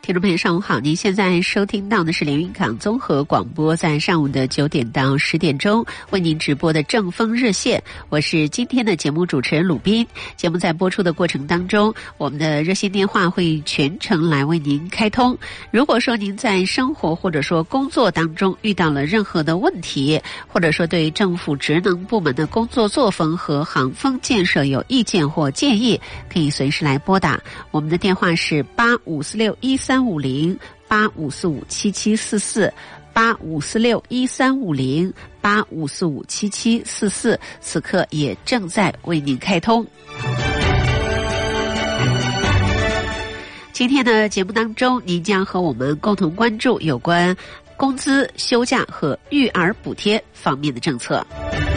听众朋友上午好，您现在收听到的是连云港综合广播，在上午的9点到10点钟为您直播的正风热线，我是今天的节目主持人鲁宾。节目在播出的过程当中，我们的热线电话会全程来为您开通。如果说您在生活或者说工作当中遇到了任何的问题，或者说对政府职能部门的工作作风和航风建设有意见或建议，可以随时来拨打。我们的电话是8546135085457744 8546135085457744，此刻也正在为您开通。今天的节目当中，您将和我们共同关注有关工资、休假和育儿补贴方面的政策。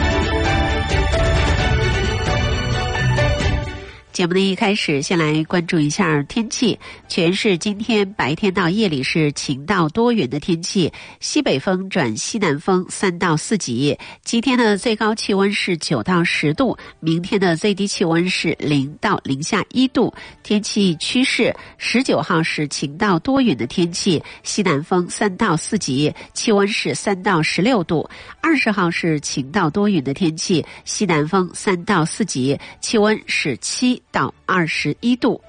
节目的一开始，先来关注一下天气。全市今天白天到夜里是晴到多云的天气，西北风转西南风3到4级。今天的最高气温是9到10度，明天的最低气温是0到0下1度。天气趋势，19号是晴到多云的天气，西南风3到4级，气温是3到16度。20号是晴到多云的天气，西南风3到4级，气温是7到21度。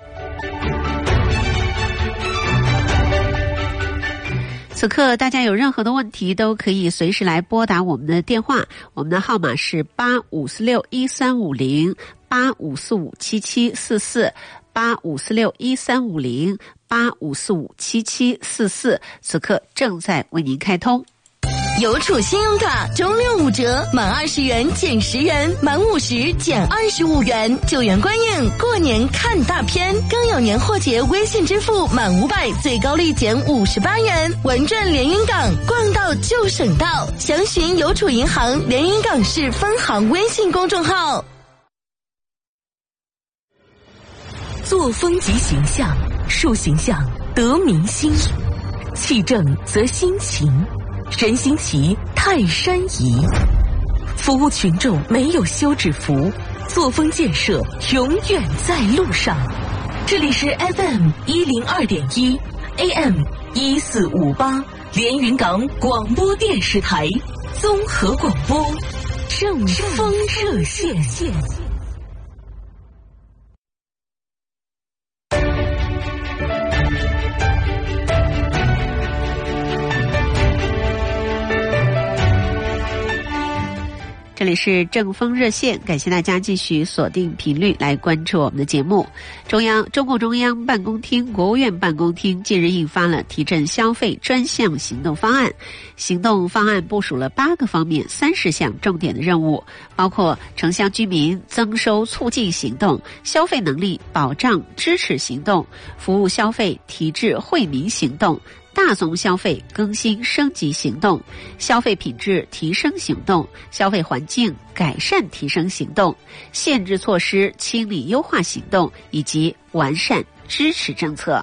此刻大家有任何的问题都可以随时来拨打我们的电话，我们的号码是85461350 85457744 85461350 85457744，此刻正在为您开通。 邮储信用卡周六5折，满20元减10元，满50减25元，9元观影，过年看大片，更有年货节微信支付满500最高立减58元，文赚连云港，逛到就省到，详询邮储银行连云港市分行微信公众号。 作风即形象，树形象得民心，气正则心情，人心齐泰山移。服务群众没有休止符，作风建设永远在路上。这里是 FM102.1 AM1458 连云港广播电视台综合广播正风热线。 这里是正风热线，感谢大家继续锁定频率来关注我们的节目。中共中央办公厅、国务院办公厅近日印发了提振消费专项行动方案。行动方案部署了8个方面30项重点的任务，包括城乡居民增收促进行动、消费能力保障支持行动、服务消费提质惠民行动、大宗消费更新升级行动、消费品质提升行动、消费环境改善提升行动、限制措施清理优化行动以及完善支持政策。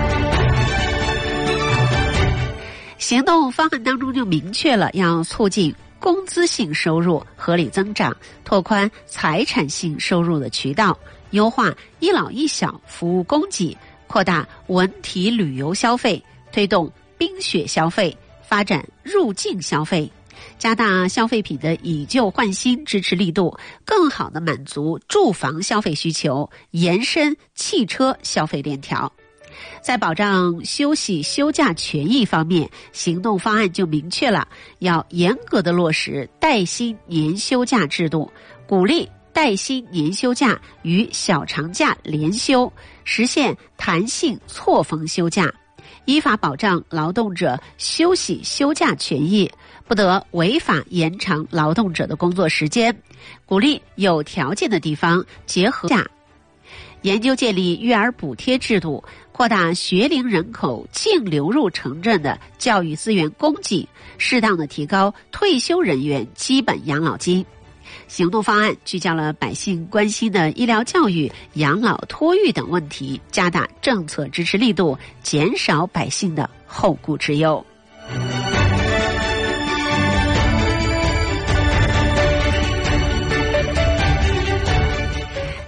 行动方案当中就明确了要促进工资性收入合理增长，拓宽财产性收入的渠道，优化一老一小服务供给，扩大文体旅游消费，推动冰雪消费，发展入境消费，加大消费品的以旧换新支持力度，更好地满足住房消费需求，延伸汽车消费链条。在保障休息休假权益方面，行动方案就明确了要严格地落实带薪年休假制度，鼓励带薪年休假与小长假连休，实现弹性错峰休假，依法保障劳动者休息休假权益，不得违法延长劳动者的工作时间，鼓励有条件的地方结合假。研究建立育儿补贴制度，扩大学龄人口净流入城镇的教育资源供给，适当的提高退休人员基本养老金。行动方案聚焦了百姓关心的医疗教育、养老托育等问题，加大政策支持力度，减少百姓的后顾之忧。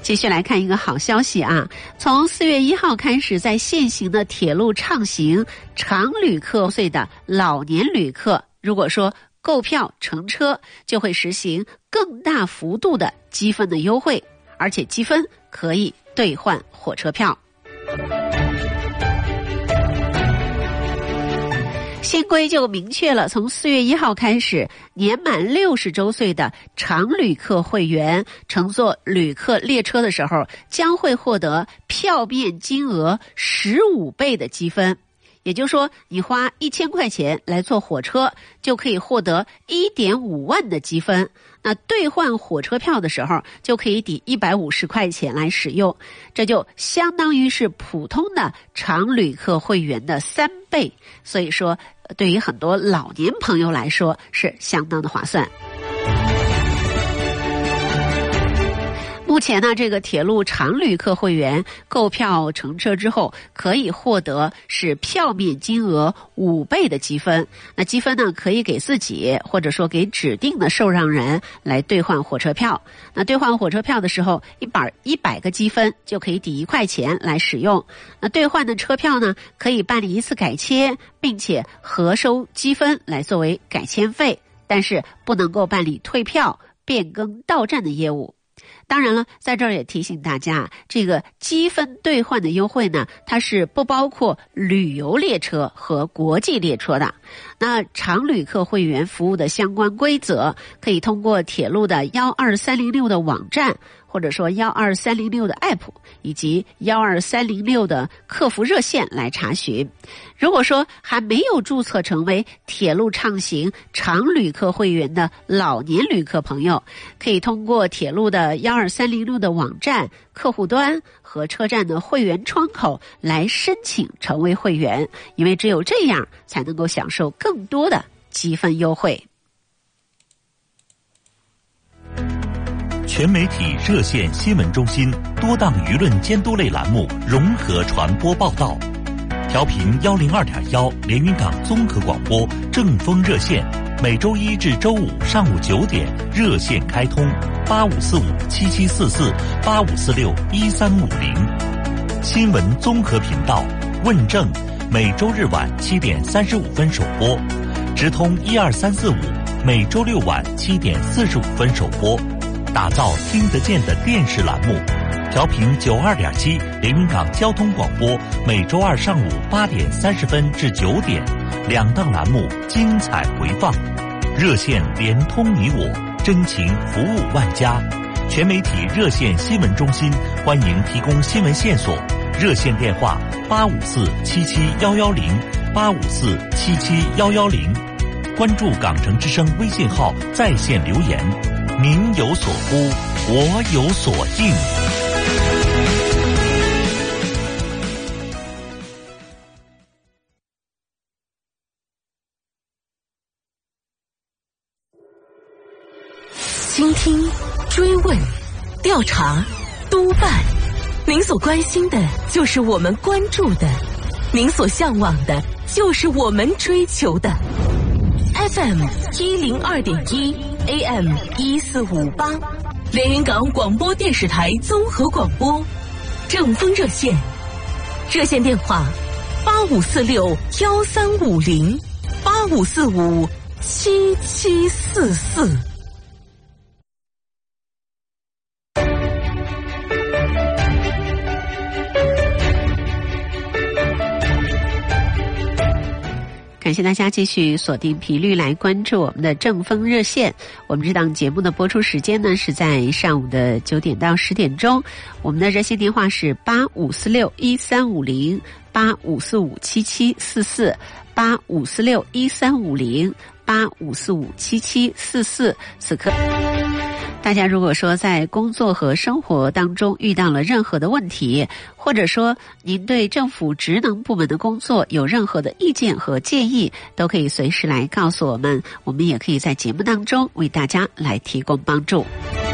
继续来看一个好消息啊，从4月1号开始，在现行的铁路畅行常旅客税的老年旅客，如果说购票乘车，就会实行更大幅度的积分的优惠，而且积分可以兑换火车票。新规就明确了，从4月1号开始，年满60周岁的常旅客会员乘坐旅客列车的时候，将会获得票面金额15倍的积分。也就是说，你花1000块钱来坐火车，就可以获得1.5万的积分。那兑换火车票的时候，就可以抵150块钱来使用，这就相当于是普通的常旅客会员的3倍。所以说，对于很多老年朋友来说，是相当的划算。目前呢，这个铁路常旅客会员购票乘车之后，可以获得是票面金额5倍的积分。那积分呢，可以给自己或者说给指定的受让人来兑换火车票。那兑换火车票的时候，100个积分就可以抵1块钱来使用。那兑换的车票呢，可以办理一次改签，并且核收积分来作为改签费，但是不能够办理退票、变更到站的业务。当然了，在这儿也提醒大家，这个积分兑换的优惠呢，它是不包括旅游列车和国际列车的。那常旅客会员服务的相关规则，可以通过铁路的12306的网站，或者说12306的 app 以及12306的客服热线来查询。如果说还没有注册成为铁路畅行常旅客会员的老年旅客朋友，可以通过铁路的12306的网站、客户端和车站的会员窗口来申请成为会员，因为只有这样才能够享受更多的积分优惠。 全媒体热线新闻中心多档舆论监督类栏目融合传播报道，调频102.1连云港综合广播正风热线，每周一至周五上午9点热线开通8545774485461350。新闻综合频道问政，每周日晚7点35分首播，直通12345，每周六晚7点45分首播。打造听得见的电视栏目，调频92.7连云港交通广播，每周二上午8点30分至9点，两档栏目精彩回放。热线连通你我，真情服务万家。全媒体热线新闻中心欢迎提供新闻线索，热线电话854-77110，854-77110。关注港城之声微信号在线留言，您有所呼，我有所应。 倾听、追问、调查、督办，您所关心的就是我们关注的，您所向往的就是我们追求的。FM 102.1 AM 1458，连云港广播电视台综合广播，正风热线，热线电话85461350 85457744。 感谢大家继续锁定频率来关注我们的正风热线。我们这档节目的播出时间呢是在上午的9点到10点钟。我们的热线电话是85461350 85457744 85461350 85457744。此刻大家如果说在工作和生活当中遇到了任何的问题，或者说您对政府职能部门的工作有任何的意见和建议，都可以随时来告诉我们，我们也可以在节目当中为大家来提供帮助。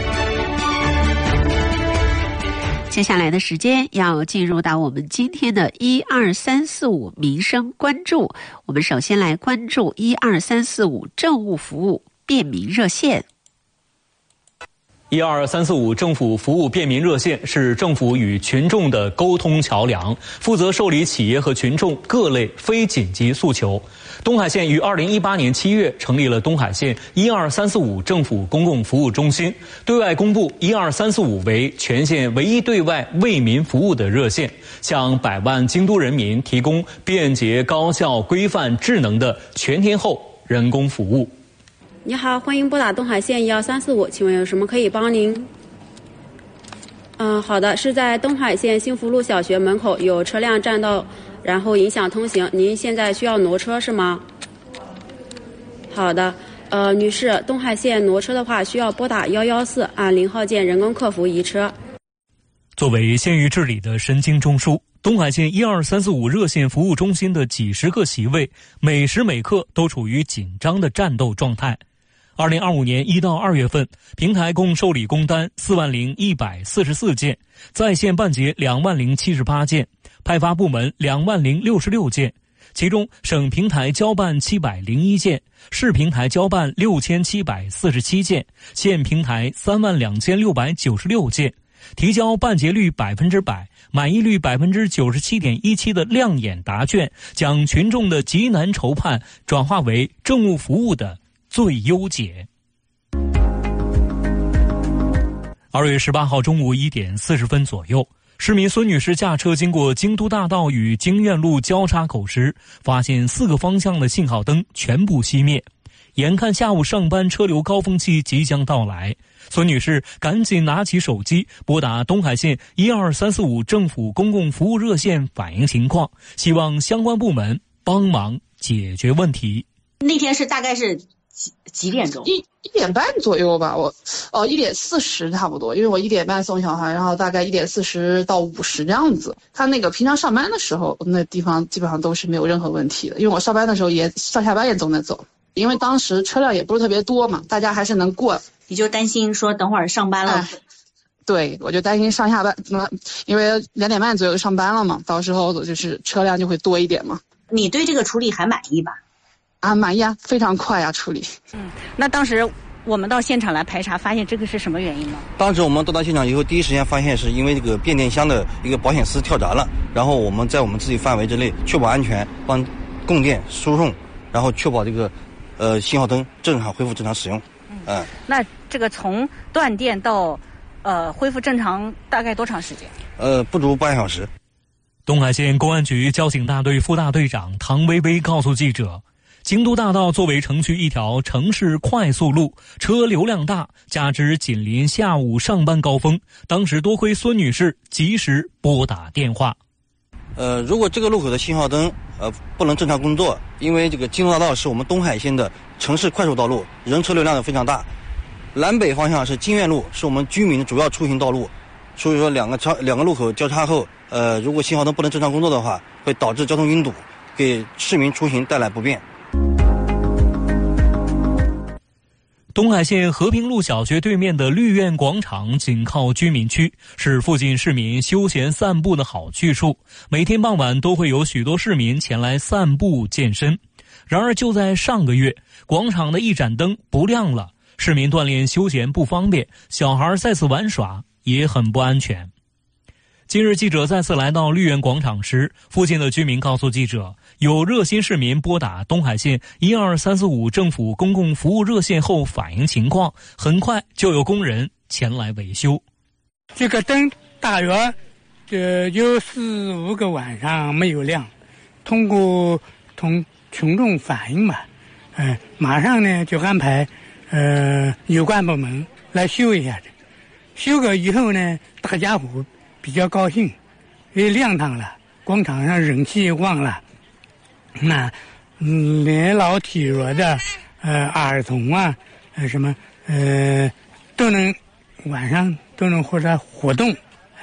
接下来的时间要进入到我们今天的12345民生关注。我们首先来关注12345政务服务便民热线。 12345政府服务便民热线是政府与群众的沟通桥梁，负责受理企业和群众各类非紧急诉求。东海县于2018年7月成立了东海县12345政府公共服务中心，对外公布12345为全县唯一对外为民服务的热线，向100万京都人民提供便捷、高效、规范、智能的全天候人工服务。 你好，欢迎拨打东海县12345，请问有什么可以帮您？好的，是在东海县幸福路小学门口有车辆占道，然后影响通行，您现在需要挪车是吗？好的，女士，东海县挪车的话需要拨打114，按0号键人工客服移车。 作为县域治理的神经中枢，东海县12345热线服务中心的几十个席位，每时每刻都处于紧张的战斗状态。2025年1到2月份，平台共受理工单40144件，在线办结20078件，派发部门20066件，其中省平台交办701件，市平台交办6747件，县平台32696件，提交办结率100%，满意率97.17%的亮眼答卷，将群众的急难愁盼转化为政务服务的最优解。2月18号中午1点40分左右，市民孙女士驾车经过京都大道与京苑路交叉口时，发现4个方向的信号灯全部熄灭。眼看下午上班车流高峰期即将到来，孙女士赶紧拿起手机拨打东海县12345政府公共服务热线反映情况，希望相关部门帮忙解决问题。 那天是大概是几点钟？1 点半左右吧，我1点40差不多，因为我1点半送小孩，然后大概1点40到50这样子。他那个平常上班的时候，那地方基本上都是没有任何问题的，因为我上班的时候也上下班也都能走，因为当时车辆也不是特别多嘛，大家还是能过。 你就担心说等会儿上班了？ 对，我就担心上下班，因为2点半左右上班了嘛，到时候就是车辆就会多一点嘛。 你对这个处理还满意吧？ 满意啊，非常快啊，处理。 那当时我们到现场来排查，发现这个是什么原因呢？ 当时我们到达现场以后，第一时间发现是因为这个变电箱的一个保险丝跳闸了，然后我们在我们自己范围之内确保安全，帮供电输送，然后确保这个信号灯正常恢复正常使用。 那这个从断电到恢复正常大概多长时间？ 不足半小时。 东海县公安局交警大队副大队长唐薇薇告诉记者，京都大道作为城区一条城市快速路，车流量大，加之紧邻下午上班高峰，当时多亏孙女士及时拨打电话。 如果这个路口的信号灯不能正常工作，因为这个京都大道是我们东海县的城市快速道路，人车流量非常大，南北方向是京苑路，是我们居民的主要出行道路，所以说两个路口交叉后，如果信号灯不能正常工作的话，会导致交通拥堵，给市民出行带来不便。 东海县和平路小学对面的绿苑广场紧靠居民区，是附近市民休闲散步的好去处，每天傍晚都会有许多市民前来散步健身。然而就在上个月，广场的一盏灯不亮了，市民锻炼休闲不方便，小孩在此玩耍也很不安全。今日记者再次来到绿苑广场时，附近的居民告诉记者，有热心市民拨打东海县12345政府公共服务热线后反映情况，很快就有工人前来维修。 这个灯大约有4-5个晚上没有亮，通过同群众反映嘛，马上呢就安排有关部门来修一下的。修个以后呢，大家伙比较高兴，也亮堂了，广场上人气也旺了。那年老体弱的儿童啊，什么都能晚上都能或者活动。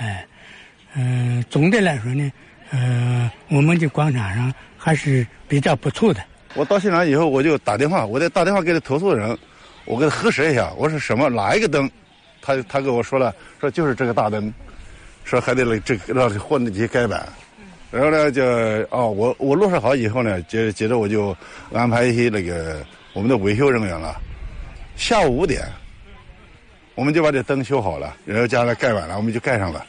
总的来说呢，我们的广场上还是比较不错的。 我到现场以后，我就打电话，我得打电话给他投诉的人，我给他核实一下，我说什么哪一个灯，他跟我说了，说就是这个大灯，说还得让换那些盖板，然后呢就我落实好以后呢，接着我就安排一些那个我们的维修人员了，下午5点， 我们就把这灯修好了，然后将来盖完了，我们就盖上了。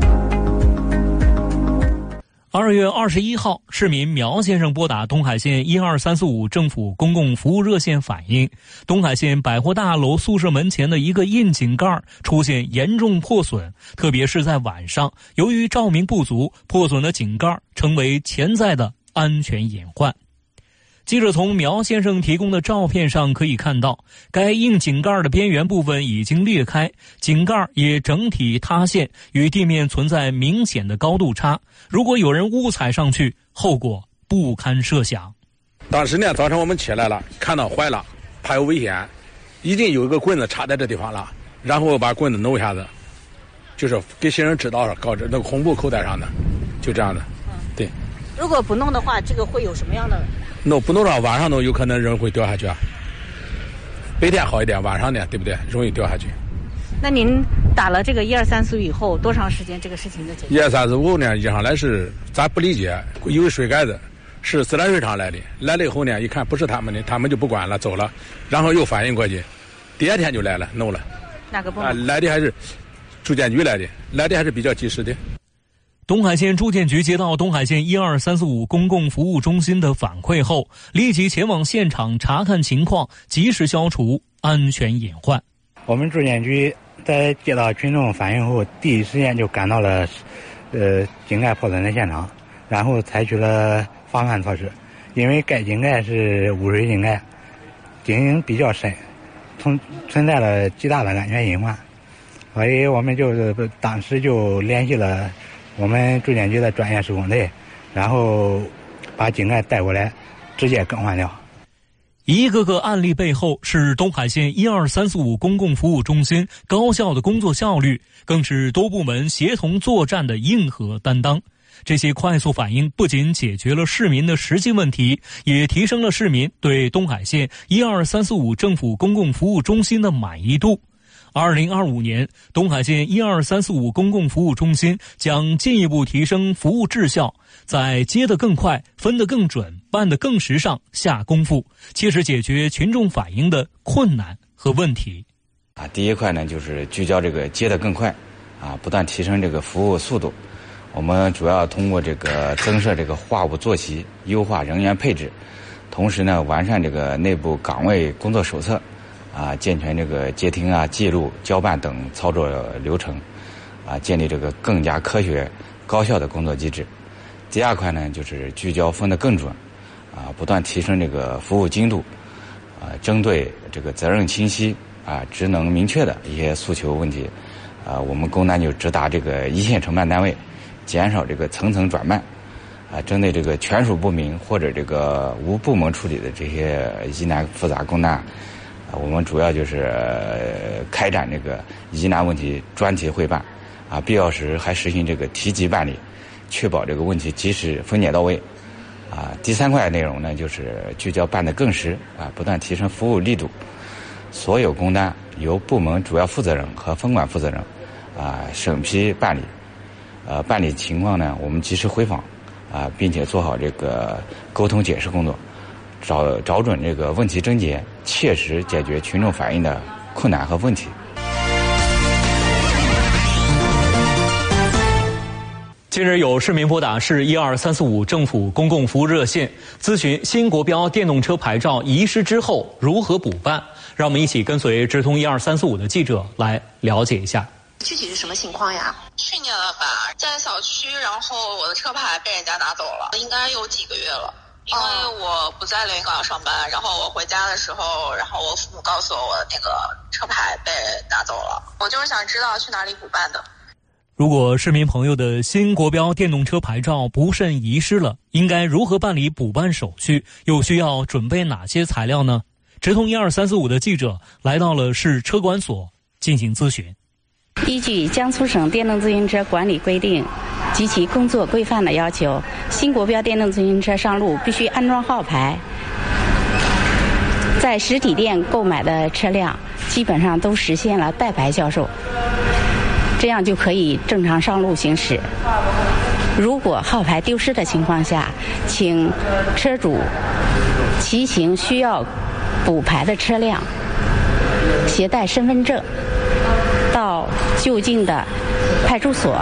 2月21号，市民苗先生拨打东海县12345政府公共服务热线反映，东海县百货大楼宿舍门前的一个窨井盖出现严重破损，特别是在晚上，由于照明不足，破损的井盖成为潜在的安全隐患。记者从苗先生提供的照片上可以看到，该硬井盖的边缘部分已经裂开，井盖也整体塌陷，与地面存在明显的高度差。如果有人误踩上去，后果不堪设想。 当时呢，早上我们起来了，看到坏了，怕有危险，已经有一个棍子插在这地方了，然后把棍子弄一下子，就是给行人指导告知那个红布扣带上的，就这样的。对。 如果不弄的话，这个会有什么样的？ 不弄上，晚上弄有可能人会掉下去啊。白天好一点，晚上呢，对不对？容易掉下去。 那您打了这个12345以后，多长时间这个事情的解决 ？12345呢，一上来是咱不理解，因为水盖子是自来水厂来的，来了以后呢，一看不是他们的，他们就不管了，走了，然后又反映过去，第二天就来了，弄了。 哪个部门？ 来的还是住建局来的还是比较及时的。 东海县住建局接到东海县12345公共服务中心的反馈后，立即前往现场查看情况，及时消除安全隐患。 我们住建局在接到群众反映后，第一时间就赶到了井盖破损的现场，然后采取了防范措施。因为该井盖是污水井盖，井比较深，存在了极大的安全隐患，所以我们当时就联系了我们住建局的专业施工队，然后把井盖带过来，直接更换掉。 一个个案例背后是东海县12345公共服务中心高效的工作效率，更是多部门协同作战的硬核担当。这些快速反应不仅解决了市民的实际问题，也提升了市民对东海县12345政府公共服务中心的满意度。2025年，东海县12345公共服务中心将进一步提升服务质效，在接得更快、分得更准、办得更时上下功夫，切实解决群众反映的困难和问题。 第一块呢，就是聚焦这个接得更快，不断提升这个服务速度。我们主要通过这个增设这个话务坐席，优化人员配置，同时呢，完善这个内部岗位工作手册。健全这个接听记录、交办等操作流程，建立这个更加科学、高效的工作机制。第二块呢，就是聚焦分得更准，不断提升这个服务精度，针对这个责任清晰、职能明确的一些诉求问题，我们工单就直达这个一线承办单位，减少这个层层转办。针对这个权属不明或者这个无部门处理的这些疑难复杂工单。我们主要就是开展这个疑难问题专题汇办，必要时还实行这个提级办理，确保这个问题及时分解到位。第三块内容呢，就是聚焦办得更实，不断提升服务力度。所有工单由部门主要负责人和分管负责人审批办理，办理情况呢，我们及时回访，并且做好这个沟通解释工作。找准这个问题症结，切实解决群众反映的困难和问题。 近日有市民拨打市12345政府公共服务热线，咨询新国标电动车牌照遗失之后如何补办。让我们一起跟随直通12345的记者来了解一下。 具体是什么情况呀？去年了吧，在小区，然后我的车牌被人家拿走了，应该有几个月了。因为我不在连云港上班，然后我回家的时候，然后我父母告诉我那个车牌被拿走了，我就是想知道去哪里补办的。 如果市民朋友的新国标电动车牌照不慎遗失了，应该如何办理补办手续？又需要准备哪些材料呢？直通12345的记者来到了市车管所进行咨询。 依据江苏省电动自行车管理规定及其工作规范的要求，新国标电动自行车上路必须安装号牌。在实体店购买的车辆基本上都实现了带牌销售，这样就可以正常上路行驶。如果号牌丢失的情况下，请车主骑行需要补牌的车辆携带身份证就近的派出所、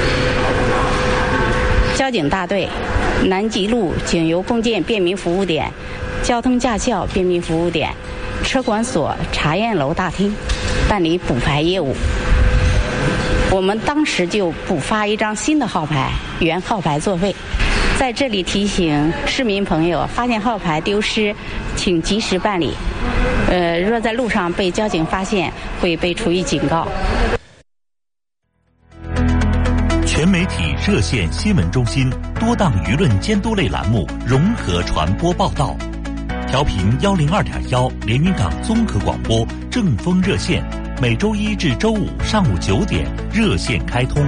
交警大队、南极路警邮共建便民服务点、交通驾校便民服务点、车管所查验楼大厅办理补牌业务。我们当时就补发一张新的号牌，原号牌作废。在这里提醒市民朋友，发现号牌丢失，请及时办理。若在路上被交警发现，会被处以警告。 全媒体热线新闻中心多档舆论监督类栏目融合传播报道。调频102.1连云港综合广播正风热线，每周一至周五上午9点热线开通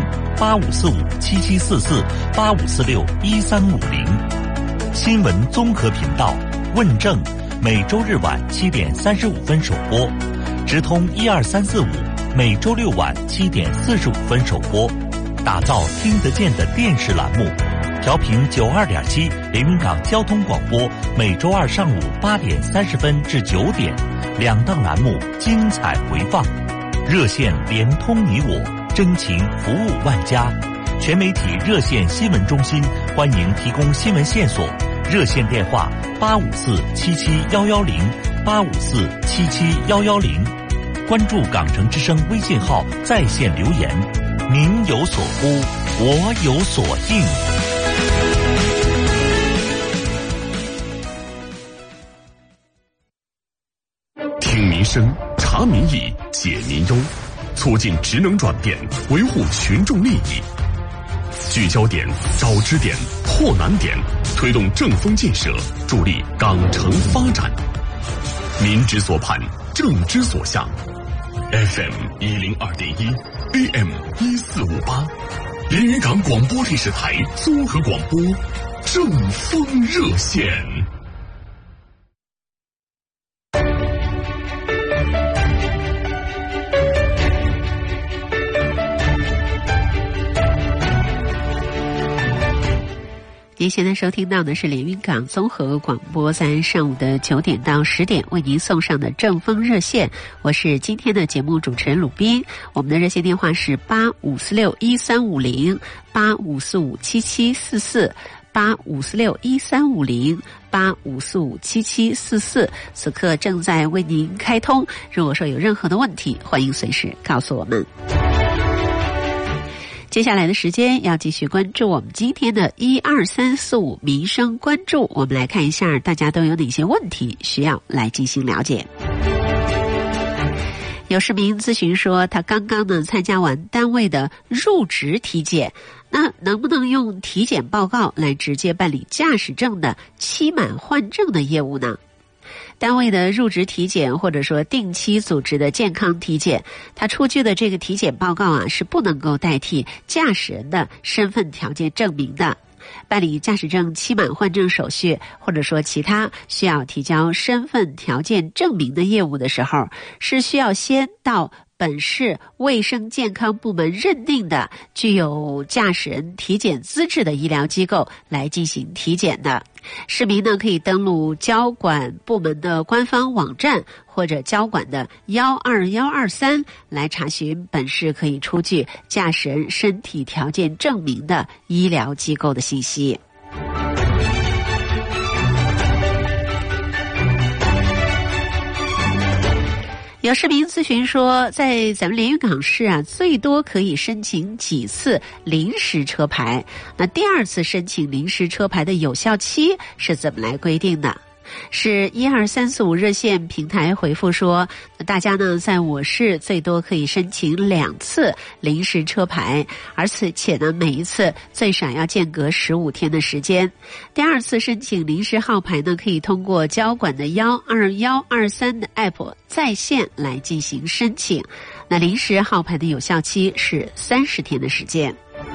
8545774485461350。新闻综合频道问政，每周日晚7点35分首播，直通12345，每周六晚7点45分首播。打造听得见的电视栏目，调频92.7连云港交通广播，每周二上午8点30分至9点，两档栏目精彩回放。热线连通你我，真情服务万家。全媒体热线新闻中心欢迎提供新闻线索，热线电话854-77110，854-77110。关注港城之声微信号在线留言，您有所呼，我有所应。 听民生，查民意，解民忧，促进职能转变，维护群众利益。聚焦点，找支点，破难点，推动正风建设，助力港城发展。民之所盼，政之所向。FM 102.1 AM 1458，连云港广播电视台综合广播正风热线。 您现在收听到的是连云港综合广播，在上午的9点到10点为您送上的正风热线，我是今天的节目主持人鲁斌。我们的热线电话是85461350 85457744 85461350 85457744，此刻正在为您开通。如果说有任何的问题，欢迎随时告诉我们。接下来的时间要继续关注我们今天的12345民生关注，我们来看一下大家都有哪些问题需要来进行了解。有市民咨询说，他刚刚呢参加完单位的入职体检，那能不能用体检报告来直接办理驾驶证的期满换证的业务呢？单位的入职体检或者说定期组织的健康体检，它出具的这个体检报告啊，是不能够代替驾驶人的身份条件证明的。办理驾驶证期满换证手续，或者说其他需要提交身份条件证明的业务的时候，是需要先到本市卫生健康部门认定的具有驾驶人体检资质的医疗机构来进行体检的。市民呢可以登录交管部门的官方网站或者交管的12123来查询本市可以出具驾驶人身体条件证明的医疗机构的信息。有市民咨询说，在咱们连云港市啊，最多可以申请几次临时车牌？那第二次申请临时车牌的有效期是怎么来规定的？是12345热线平台回复说，大家呢在我市最多可以申请2次临时车牌，而且呢每一次最少要间隔15天的时间。第二次申请临时号牌呢，可以通过交管的12123的 app 在线来进行申请。那临时号牌的有效期是30天的时间。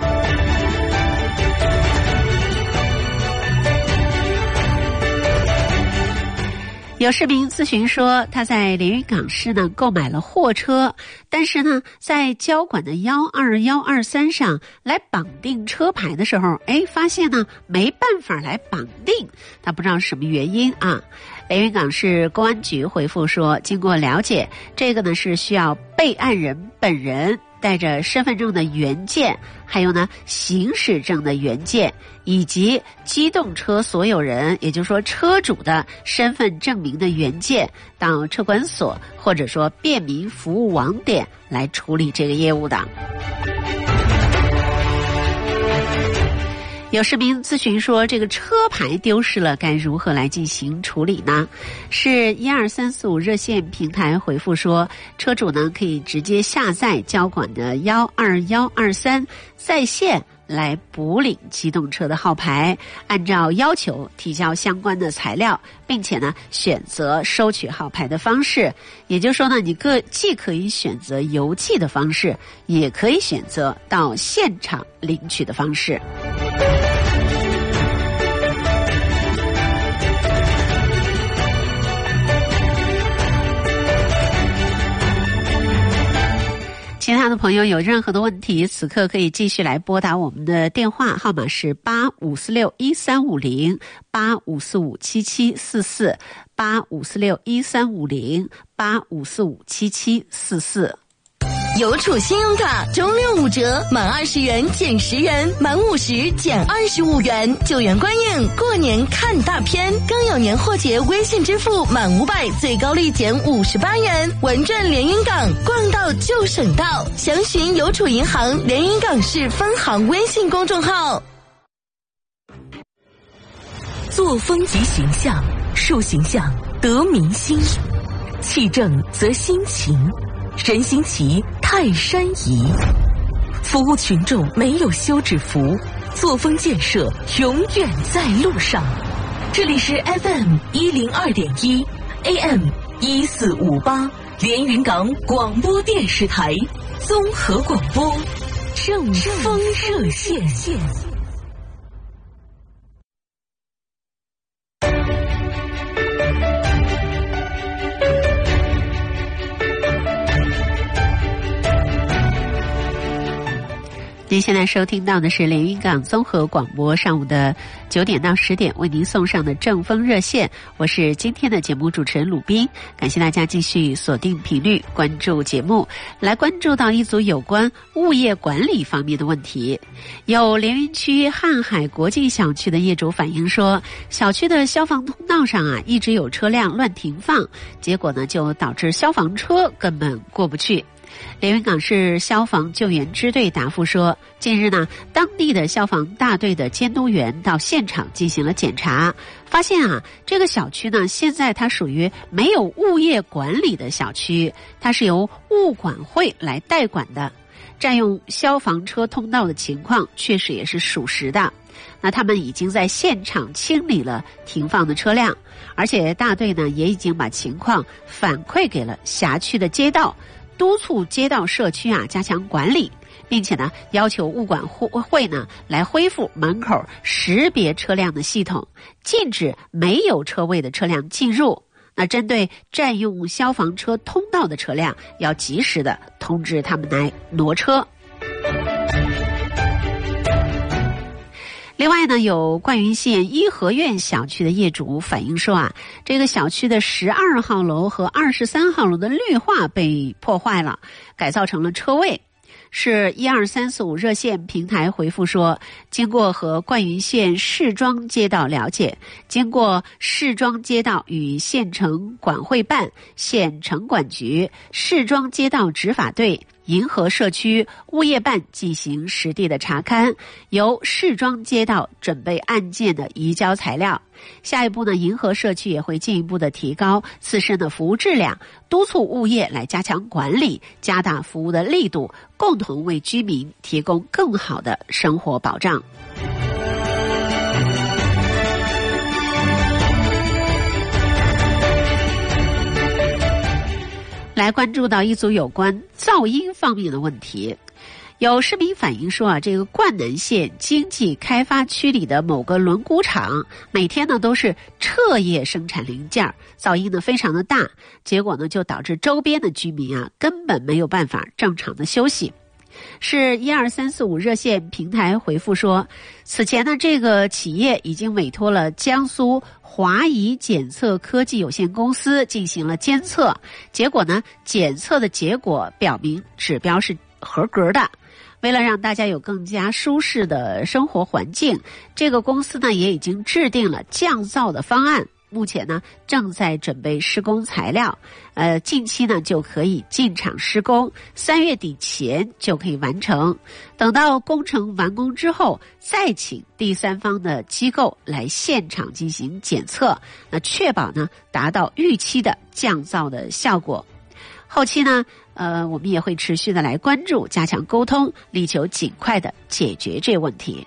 有市民咨询说，他在连云港市呢购买了货车，但是呢在交管的12123上来绑定车牌的时候，发现呢没办法来绑定，他不知道什么原因啊。连云港市公安局回复说，经过了解，这个呢是需要备案人本人带着身份证的原件，还有呢行驶证的原件，以及机动车所有人，也就是说车主的身份证明的原件，到车管所或者说便民服务网点来处理这个业务的。有市民咨询说，这个车牌丢失了该如何来进行处理呢？是12345热线平台回复说，车主呢可以直接下载交管的12123在线来补领机动车的号牌，按照要求提交相关的材料，并且呢选择收取号牌的方式。也就是说呢，你既可以选择邮寄的方式，也可以选择到现场领取的方式。其他的朋友有任何的问题，此刻可以继续来拨打我们的电话号码是85461350 85457744 85461350 85457744。 邮储信用卡中65折，满20元减10元，满50减25元，9元观影，过年看大片，更有年货节微信支付满500最高立减58元，文赚连云港，逛到就省到，详询邮储银行连云港市分行微信公众号。 作风即形象，树形象得民心，气正则心情，人心齐泰山移。服务群众没有休止符，作风建设永远在路上。这里是 FM102.1 AM1458 连云港广播电视台综合广播正风热线。 您现在收听到的是连云港综合广播上午的9点到10点为您送上的正风热线，我是今天的节目主持人鲁斌，感谢大家继续锁定频率关注节目，来关注到一组有关物业管理方面的问题。有连云区瀚海国际小区的业主反映说，小区的消防通道上一直有车辆乱停放，结果呢就导致消防车根本过不去。连云港市消防救援支队答复说，近日呢，当地的消防大队的监督员到现场进行了检查，发现这个小区呢，现在它属于没有物业管理的小区，它是由物管会来代管的，占用消防车通道的情况确实也是属实的。那他们已经在现场清理了停放的车辆，而且大队呢也已经把情况反馈给了辖区的街道，督促街道社区加强管理，并且呢要求物管会呢来恢复门口识别车辆的系统，禁止没有车位的车辆进入。那针对占用消防车通道的车辆，要及时的通知他们来挪车。另外呢，有冠云县颐和苑小区的业主反映说这个小区的12号楼和23号楼的绿化被破坏了，改造成了车位。是12345热线平台回复说，经过和冠云县市庄街道了解，经过市庄街道与县城管会办、县城管局、市庄街道执法队、银河社区物业办进行实地的查勘，由市庄街道准备案件的移交材料。下一步呢，银河社区也会进一步的提高自身的服务质量，督促物业来加强管理，加大服务的力度，共同为居民提供更好的生活保障。来关注到一组有关噪音方面的问题。有市民反映说这个灌南县经济开发区里的某个轮毂厂每天呢都是彻夜生产零件，噪音呢非常的大，结果呢就导致周边的居民根本没有办法正常的休息。是12345热线平台回复说，此前呢这个企业已经委托了江苏华仪检测科技有限公司进行了监测，结果呢检测的结果表明指标是合格的。为了让大家有更加舒适的生活环境，这个公司呢也已经制定了降噪的方案，目前呢正在准备施工材料，近期呢就可以进场施工，3月底前就可以完成。等到工程完工之后，再请第三方的机构来现场进行检测，那确保呢达到预期的降噪的效果。后期呢我们也会持续的来关注，加强沟通，力求尽快的解决这问题。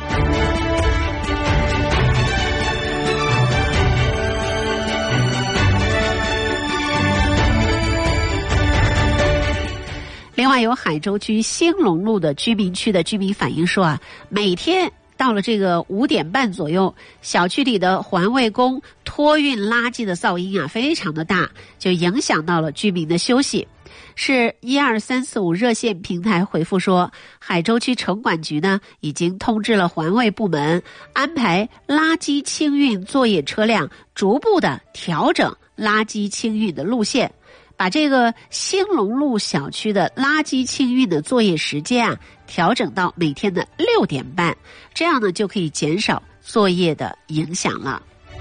另外，有海州区兴隆路的居民区的居民反映说啊，每天到了这个5点半左右，小区里的环卫工托运垃圾的噪音啊非常的大，就影响到了居民的休息。是12345热线平台回复说，海州区城管局呢已经通知了环卫部门，安排垃圾清运作业车辆逐步的调整垃圾清运的路线，把这个兴隆路小区的垃圾清运的作业时间啊调整到每天的6点半，这样呢就可以减少作业的影响了。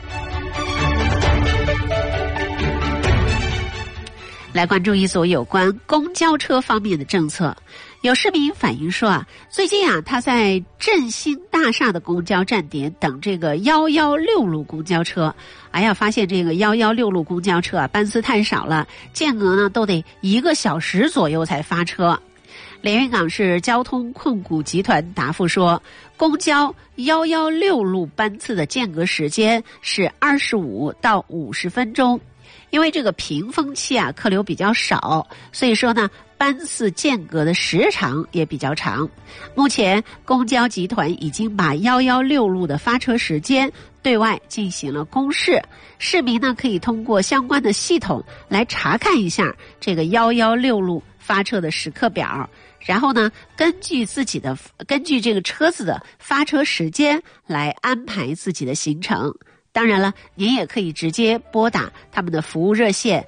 来关注一组有关公交车方面的政策。有市民反映说啊，最近啊他在振兴大厦的公交站点等这个116路公交车，发现这个116路公交车啊班次太少了，间隔呢都得1个小时左右才发车。连云港市交通控股集团答复说，公交116路班次的间隔时间是25到50分钟。因为这个平峰期啊客流比较少，所以说呢班次间隔的时长也比较长。目前公交集团已经把116路的发车时间对外进行了公示，市民呢可以通过相关的系统来查看一下这个116路发车的时刻表，然后呢根据这个车子的发车时间来安排自己的行程。当然了，您也可以直接拨打他们的服务热线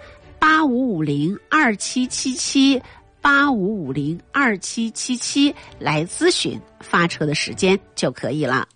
85502777 85502777来咨询发车的时间就可以了。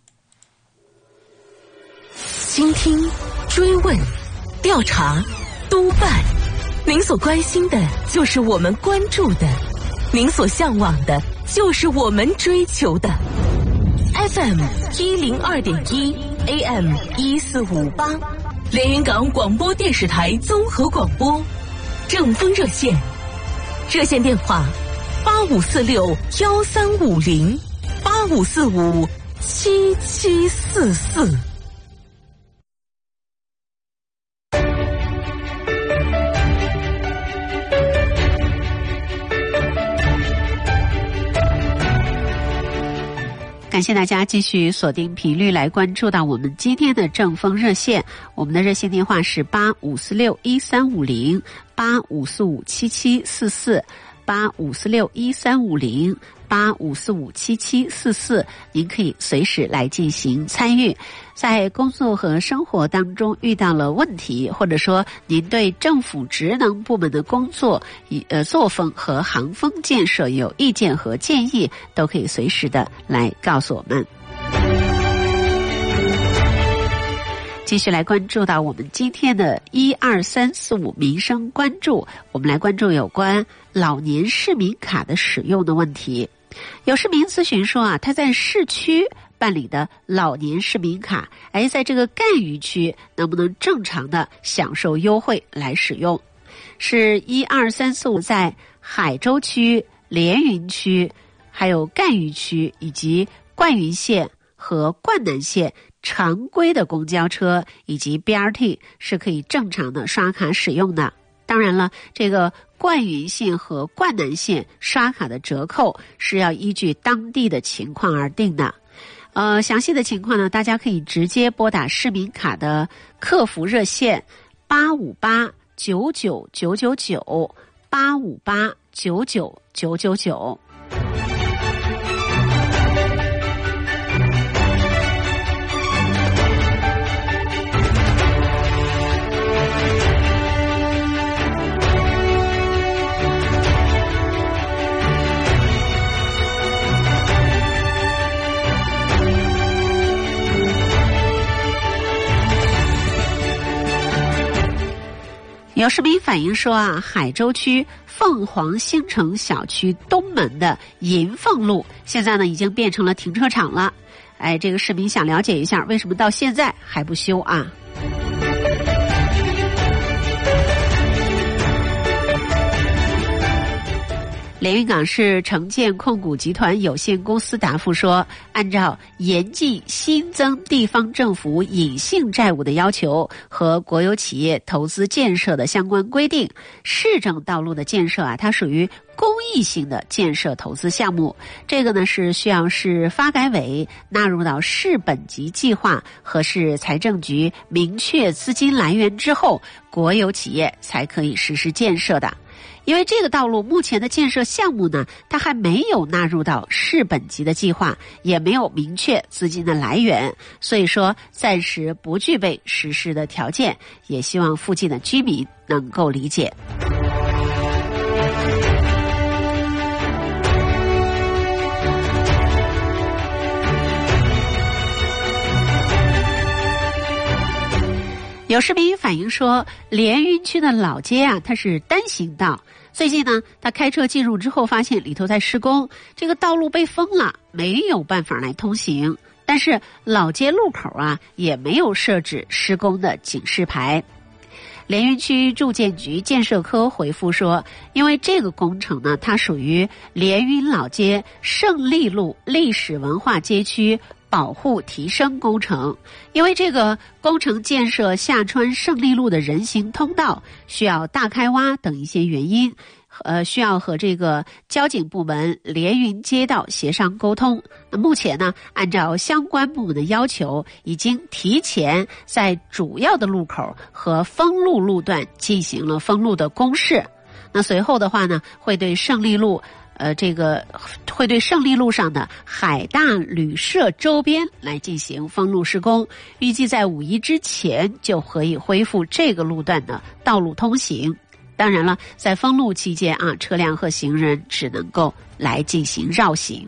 倾听、追问、调查、督办，您所关心的就是我们关注的，您所向往的就是我们追求的。FM 102.1 AM 1458，连云港广播电视台综合广播，正风热线，热线电话85461350 85457744。 感谢大家继续锁定频率来关注到我们今天的正风热线，我们的热线电话是85461350 85457744 85461350 85457744，您可以随时来进行参与。在工作和生活当中遇到了问题，或者说您对政府职能部门的工作作风和行风建设有意见和建议，都可以随时的来告诉我们。继续来关注到我们今天的12345民生关注，我们来关注有关老年市民卡的使用的问题。有市民咨询说啊，他在市区办理的老年市民卡，在这个赣榆区能不能正常的享受优惠来使用？是12345在海州区、连云区、还有赣榆区以及灌云县和灌南县常规的公交车以及 BRT 是可以正常的刷卡使用的。当然了，这个灌云县和灌南县刷卡的折扣是要依据当地的情况而定的。详细的情况呢，大家可以直接拨打市民卡的客服热线858-99999 858-99999。 有市民反映说啊，海州区凤凰新城小区东门的银凤路现在呢已经变成了停车场了。这个市民想了解一下，为什么到现在还不修啊？连云港市城建控股集团有限公司答复说，按照严禁新增地方政府隐性债务的要求和国有企业投资建设的相关规定，市政道路的建设啊，它属于公益性的建设投资项目，这个呢是需要市发改委纳入到市本级计划和市财政局明确资金来源之后，国有企业才可以实施建设的。因为这个道路目前的建设项目呢，它还没有纳入到市本级的计划，也没有明确资金的来源，所以说暂时不具备实施的条件，也希望附近的居民能够理解。有市民反映说，连云区的老街啊，它是单行道。最近呢，他开车进入之后，发现里头在施工，这个道路被封了，没有办法来通行。但是老街路口啊，也没有设置施工的警示牌。连云区住建局建设科回复说，因为这个工程呢，它属于连云老街胜利路历史文化街区保护提升工程，因为这个工程建设下穿胜利路的人行通道需要大开挖等一些原因，需要和这个交警部门连云街道协商沟通。那目前呢，按照相关部门的要求，已经提前在主要的路口和封路路段进行了封路的公示。那随后的话呢，会对胜利路会对胜利路上的海大旅社周边来进行封路施工，预计在5一之前就可以恢复这个路段的道路通行。当然了，在封路期间啊，车辆和行人只能够来进行绕行。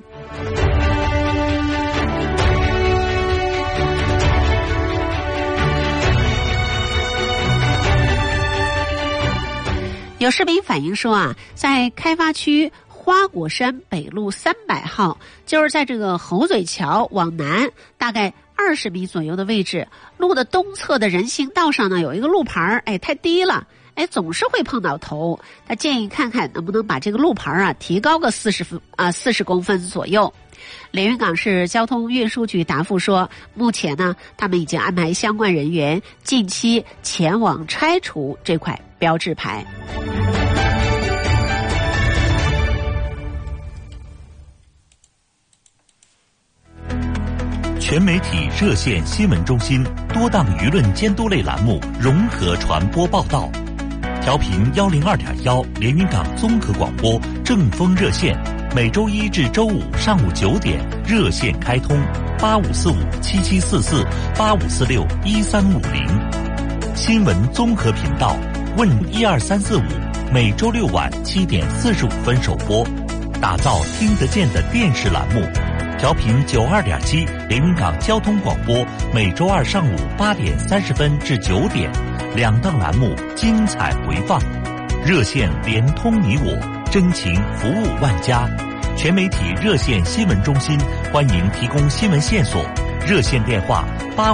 有市民反映说啊，在开发区花果山北路300号，就是在这个猴嘴桥往南大概20米左右的位置，路的东侧的人行道上呢有一个路牌，太低了，总是会碰到头。他建议看看能不能把这个路牌啊提高个40公分左右。连云港市交通运输局答复说，目前呢，他们已经安排相关人员近期前往拆除这块标志牌。 全媒体热线新闻中心多档舆论监督类栏目融合传播报道，调频102.1连云港综合广播正风热线，每周一至周五上午9点热线开通8545774485461350。新闻综合频道问12345，每周6晚7点45分首播，打造听得见的电视栏目。调频92.7连云港交通广播，每周二上午8点30分至9点，2档栏目精彩回放。热线连通你我，真情服务万家。全媒体热线新闻中心欢迎提供新闻线索，热线电话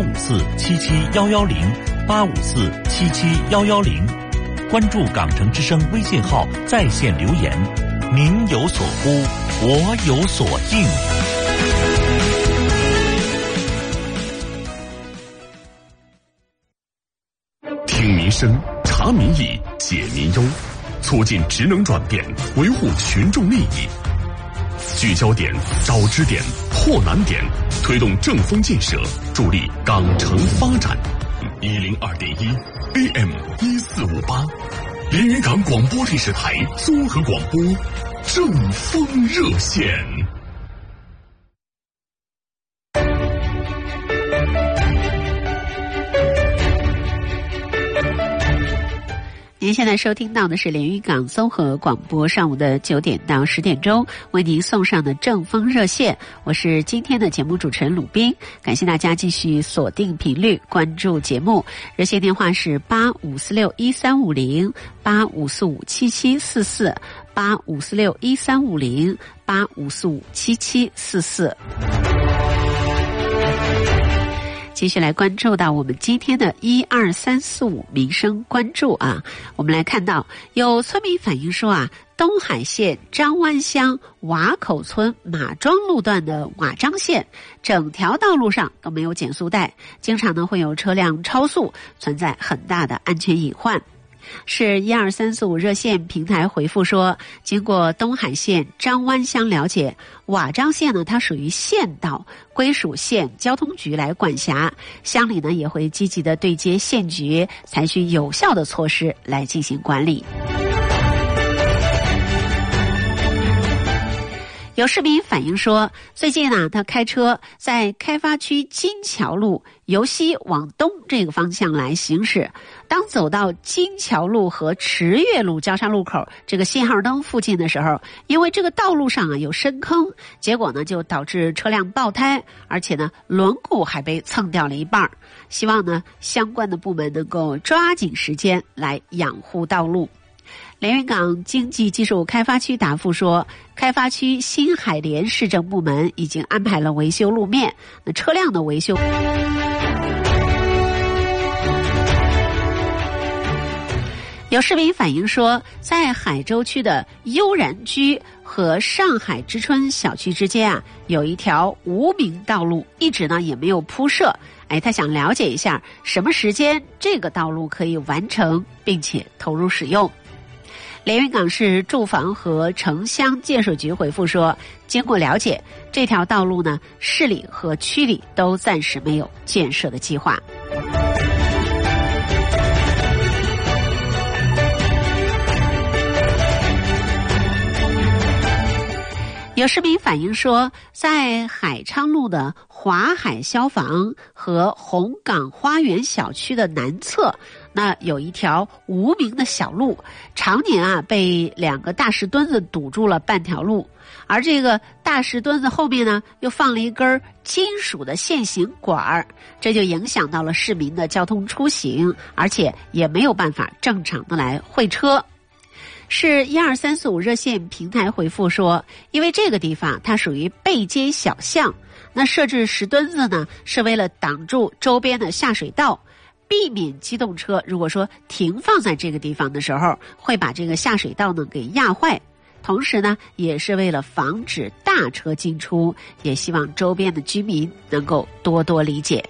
854-77110，854-77110。关注港城之声微信号在线留言，您有所呼，我有所应。 听民生，查民意，解民忧，促进职能转变，维护群众利益。聚焦点，找支点，破难点，推动正风建设，助力港城发展。102.1 AM 1458，连云港广播电视台综合广播正风热线。 您现在收听到的是连云港综合广播上午的9点到10点钟为您送上的正风热线，我是今天的节目主持人鲁斌，感谢大家继续锁定频率关注节目，热线电话是85461350 85457744 85461350 85457744。继续来关注到我们今天的12345民生关注啊，我们来看到有村民反映说啊，东海县张湾乡瓦口村马庄路段的瓦张线，整条道路上都没有减速带，经常呢会有车辆超速，存在很大的安全隐患。是12345热线平台回复说，经过东海县张湾乡了解，瓦张线呢它属于县道，归属县交通局来管辖，乡里呢也会积极的对接县局，采取有效的措施来进行管理。有市民反映说，最近呢，他开车在开发区金桥路由西往东这个方向来行驶，当走到金桥路和池月路交叉路口这个信号灯附近的时候，因为这个道路上啊有深坑，结果呢就导致车辆爆胎，而且呢轮毂还被蹭掉了一半。希望呢相关的部门能够抓紧时间来养护道路。连云港经济技术开发区答复说，开发区新海联市政部门已经安排了维修路面，那车辆的维修。有市民反映说，在海州区的悠然居和上海之春小区之间啊，有一条无名道路，一直呢也没有铺设。他想了解一下什么时间这个道路可以完成并且投入使用。连云港市住房和城乡建设局回复说，经过了解，这条道路呢，市里和区里都暂时没有建设的计划。有市民反映说，在海昌路的华海消防和红港花园小区的南侧，那有一条无名的小路，常年啊被2个大石墩子堵住了半条路，而这个大石墩子后面呢又放了一根金属的线形管，这就影响到了市民的交通出行，而且也没有办法正常的来会车。是12345热线平台回复说，因为这个地方它属于背街小巷，那设置石墩子呢是为了挡住周边的下水道，避免机动车如果说停放在这个地方的时候会把这个下水道呢给压坏，同时呢也是为了防止大车进出，也希望周边的居民能够多多理解。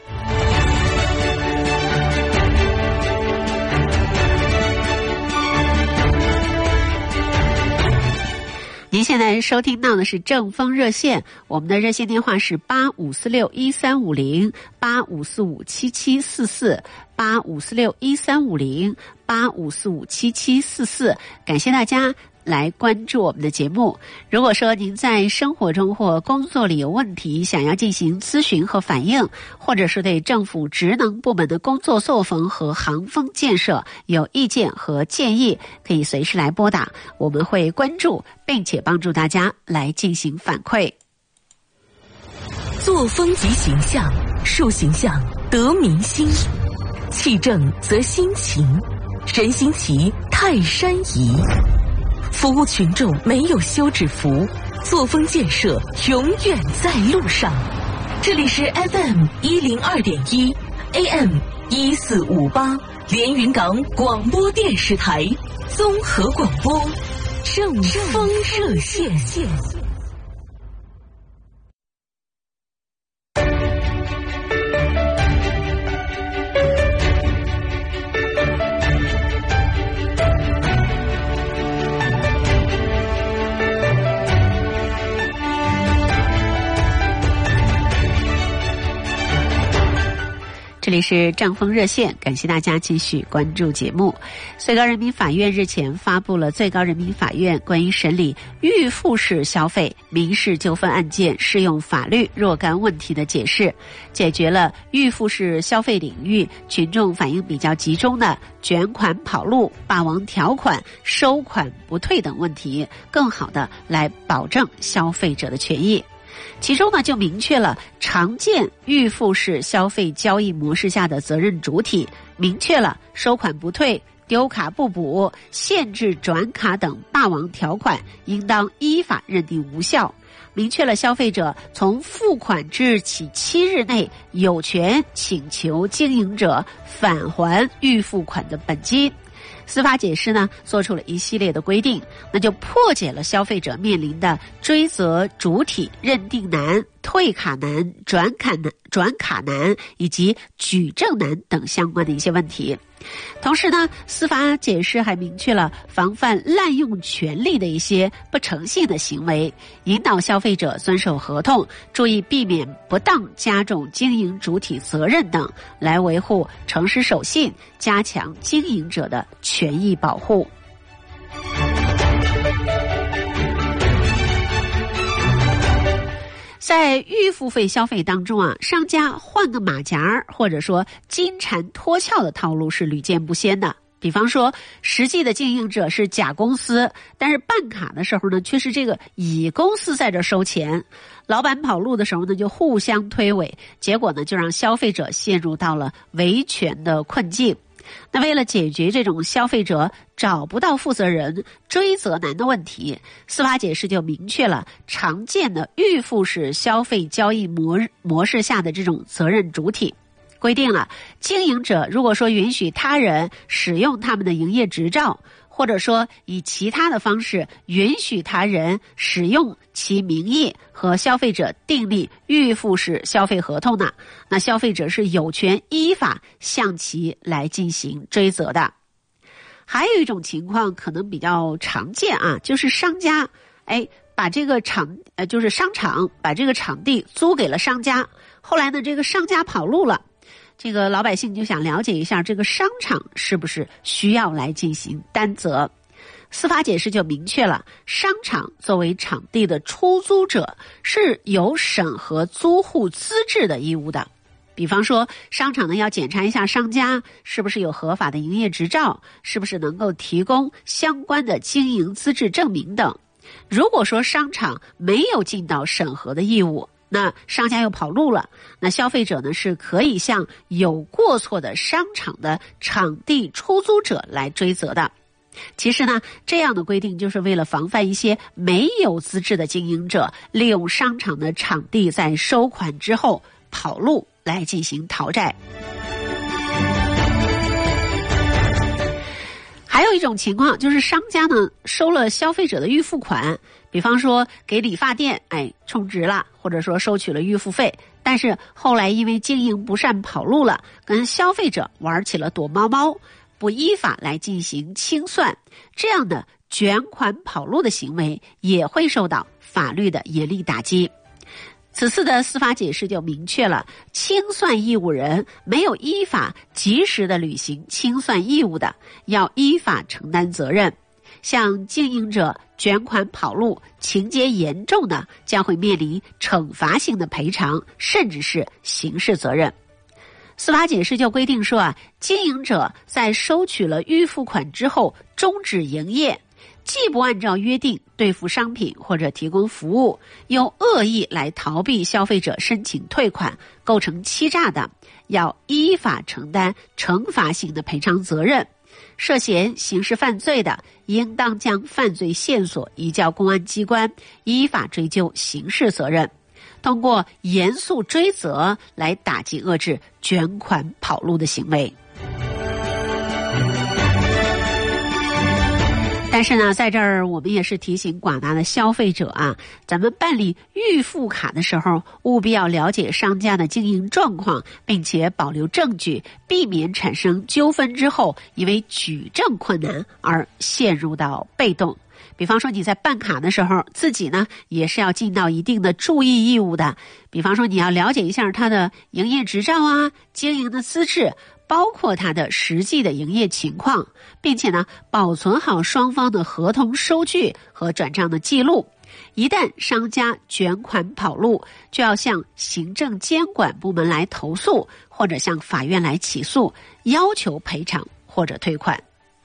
您现在收听到的是正风热线，我们的热线电话是85461350 85457744 85461350 85457744，感谢大家来关注我们的节目。如果说您在生活中或工作里有问题，想要进行咨询和反映，或者是对政府职能部门的工作作风和航风建设有意见和建议，可以随时来拨打，我们会关注并且帮助大家来进行反馈。 作风及形象，树形象得民心，气正则心情，人心齐泰山移。服务群众没有休止符，作风建设永远在路上。这里是 FM102.1 AM1458 连云港广播电视台综合广播正风热线。 这里是正风热线，感谢大家继续关注节目。最高人民法院日前发布了最高人民法院关于审理预付式消费民事纠纷案件适用法律若干问题的解释，解决了预付式消费领域群众反映比较集中的卷款跑路、霸王条款、收款不退等问题，更好的来保证消费者的权益。其中呢，就明确了常见预付式消费交易模式下的责任主体，明确了收款不退、丢卡不补、限制转卡等霸王条款应当依法认定无效，明确了消费者从付款之日起7日内有权请求经营者返还预付款的本金。司法解释呢，做出了一系列的规定，那就破解了消费者面临的追责主体认定难、退卡难、转卡难以及举证难等相关的一些问题。同时呢，司法解释还明确了防范滥用权利的一些不诚信的行为，引导消费者遵守合同，注意避免不当加重经营主体责任等，来维护诚实守信，加强经营者的权益保护。在预付费消费当中啊，商家换个马甲或者说金蝉脱壳的套路是屡见不鲜的。比方说，实际的经营者是甲公司，但是办卡的时候呢，却是这个乙公司在这收钱。老板跑路的时候呢，就互相推诿，结果呢，就让消费者陷入到了维权的困境。那为了解决这种消费者找不到负责人、追责难的问题，司法解释就明确了常见的预付式消费交易模式下的这种责任主体，规定了经营者如果说允许他人使用他们的营业执照，或者说以其他的方式允许他人使用其名义和消费者订立预付式消费合同呢，那消费者是有权依法向其来进行追责的。还有一种情况可能比较常见啊，就是商家把这个就是商场把这个场地租给了商家，后来呢这个商家跑路了，这个老百姓就想了解一下这个商场是不是需要来进行担责。司法解释就明确了，商场作为场地的出租者是有审核租户资质的义务的。比方说，商场呢要检查一下商家是不是有合法的营业执照，是不是能够提供相关的经营资质证明等。如果说商场没有尽到审核的义务，那商家又跑路了，那消费者呢是可以向有过错的商场的场地出租者来追责的。其实呢，这样的规定就是为了防范一些没有资质的经营者利用商场的场地在收款之后跑路来进行讨债。还有一种情况就是商家呢收了消费者的预付款，比方说给理发店充值了，或者说收取了预付费，但是后来因为经营不善跑路了，跟消费者玩起了躲猫猫，不依法来进行清算，这样的卷款跑路的行为也会受到法律的严厉打击。此次的司法解释就明确了，清算义务人没有依法及时的履行清算义务的，要依法承担责任。像经营者卷款跑路，情节严重的，将会面临惩罚性的赔偿，甚至是刑事责任。司法解释就规定说经营者在收取了预付款之后终止营业，既不按照约定兑付商品或者提供服务，又恶意来逃避消费者申请退款，构成欺诈的，要依法承担惩罚性的赔偿责任。涉嫌刑事犯罪的，应当将犯罪线索移交公安机关，依法追究刑事责任。通过严肃追责来打击遏制卷款跑路的行为。但是呢，在这儿我们也是提醒广大的消费者咱们办理预付卡的时候，务必要了解商家的经营状况，并且保留证据，避免产生纠纷之后因为举证困难而陷入到被动。 比方说你在办卡的时候，自己呢也是要尽到一定的注意义务的。比方说你要了解一下它的营业执照啊、经营的资质，包括它的实际的营业情况，并且呢保存好双方的合同收据和转账的记录。一旦商家卷款跑路，就要向行政监管部门来投诉，或者向法院来起诉，要求赔偿或者退款。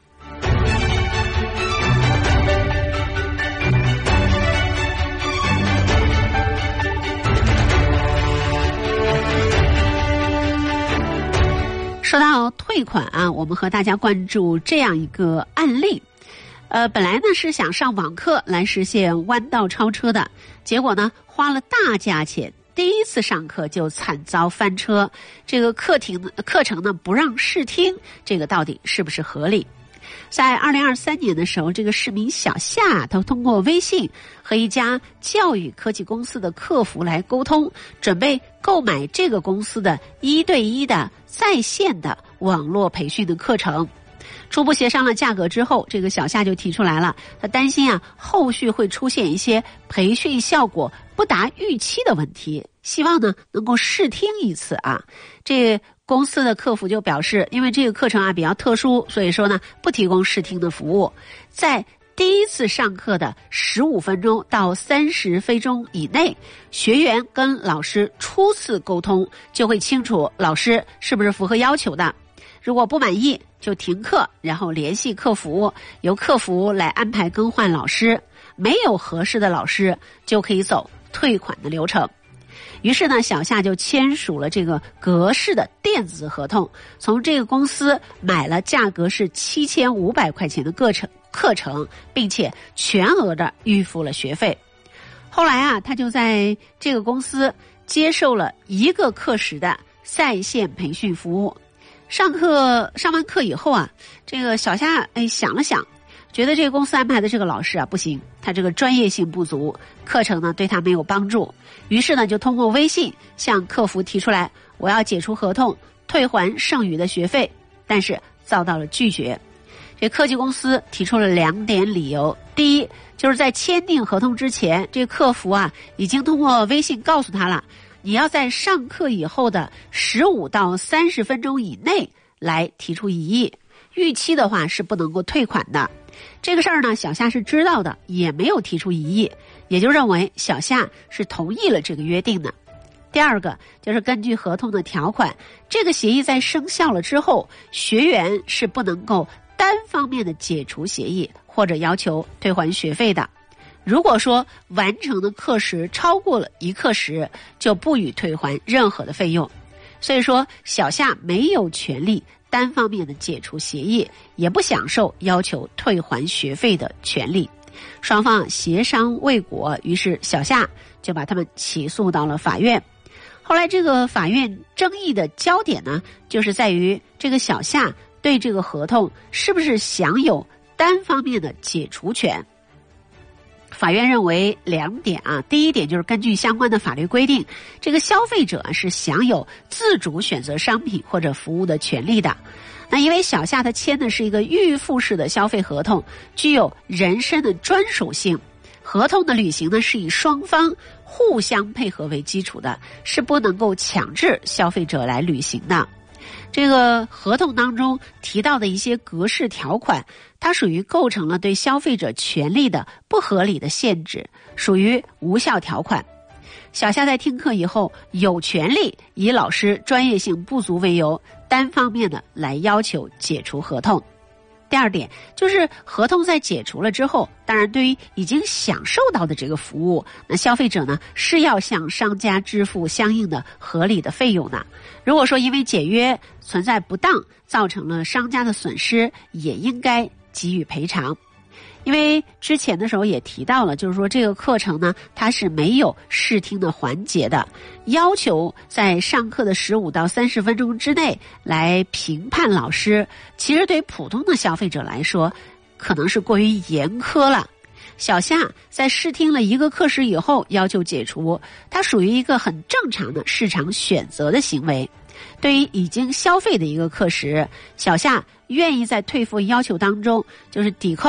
说到退款啊，我们和大家关注这样一个案例。本来呢是想上网课来实现弯道超车的，结果呢花了大价钱，第一次上课就惨遭翻车。这个课程呢不让试听，这个到底是不是合理？在2023年的时候，这个市民小夏他通过微信和一家教育科技公司的客服来沟通，准备购买这个公司的1对1的在线的网络培训的课程。初步协商了价格之后，这个小夏就提出来了，他担心后续会出现一些培训效果不达预期的问题，希望呢能够试听一次啊。这公司的客服就表示，因为这个课程比较特殊，所以说呢不提供试听的服务。在第一次上课的15分钟到30分钟以内，学员跟老师初次沟通，就会清楚老师是不是符合要求的。如果不满意就停课，然后联系客服，由客服来安排更换老师，没有合适的老师就可以走退款的流程。于是呢，小夏就签署了这个格式的电子合同，从这个公司买了价格是7500块钱的课程，并且全额的预付了学费。后来他就在这个公司接受了1个课时的在线培训服务。上完课以后这个小夏想了想，觉得这个公司安排的这个老师不行，他这个专业性不足，课程呢对他没有帮助。于是呢就通过微信向客服提出来，我要解除合同，退还剩余的学费，但是遭到了拒绝。这科技公司提出了2点理由。第一，就是在签订合同之前，这客服已经通过微信告诉他了，你要在上课以后的15到30分钟以内来提出异议，逾期的话是不能够退款的。这个事儿呢，小夏是知道的，也没有提出异议，也就认为小夏是同意了这个约定的。第二个就是根据合同的条款，这个协议在生效了之后，学员是不能够单方面的解除协议或者要求退还学费的。如果说完成的课时超过了1课时，就不予退还任何的费用。所以说小夏没有权利单方面的解除协议，也不享受要求退还学费的权利。双方协商未果，于是小夏就把他们起诉到了法院。后来这个法院争议的焦点呢，就是在于这个小夏对这个合同是不是享有单方面的解除权。法院认为2点第一点就是根据相关的法律规定，这个消费者是享有自主选择商品或者服务的权利的。那因为小夏他签的是一个预付式的消费合同，具有人身的专属性，合同的履行呢是以双方互相配合为基础的，是不能够强制消费者来履行的。这个合同当中提到的一些格式条款，它属于构成了对消费者权利的不合理的限制，属于无效条款。小夏在听课以后，有权利以老师专业性不足为由，单方面的来要求解除合同。第二点就是合同在解除了之后，当然对于已经享受到的这个服务，那消费者呢是要向商家支付相应的合理的费用的。如果说因为解约存在不当，造成了商家的损失，也应该给予赔偿。因为之前的时候也提到了，就是说这个课程呢，它是没有试听的环节的，要求在上课的15到30分钟之内来评判老师，其实对普通的消费者来说，可能是过于严苛了。小夏在试听了1个课时以后要求解除，它属于一个很正常的市场选择的行为。对于已经消费的1个课时，小夏愿意在退付要求当中就是抵扣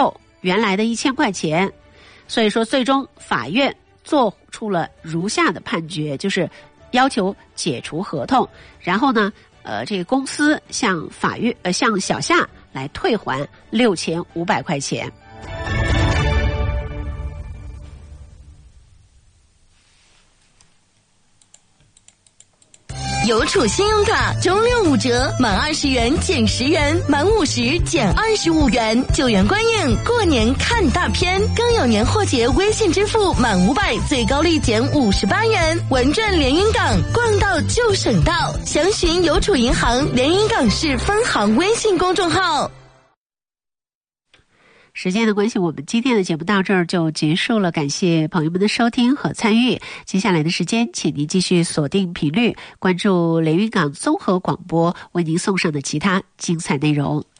原来的1000块钱。所以说最终法院做出了如下的判决，就是要求解除合同，然后呢这个公司向小夏来退还6500块钱。 邮储信用卡中六5折，满20元减10元，满50减25元，9元观影，过年看大片，更有年货节微信支付满500最高立减58元，文赚连云港，逛到就省到，详询邮储银行连云港市分行微信公众号。 时间的关系，我们今天的节目到这儿就结束了，感谢朋友们的收听和参与。接下来的时间，请您继续锁定频率，关注连云港综合广播为您送上的其他精彩内容。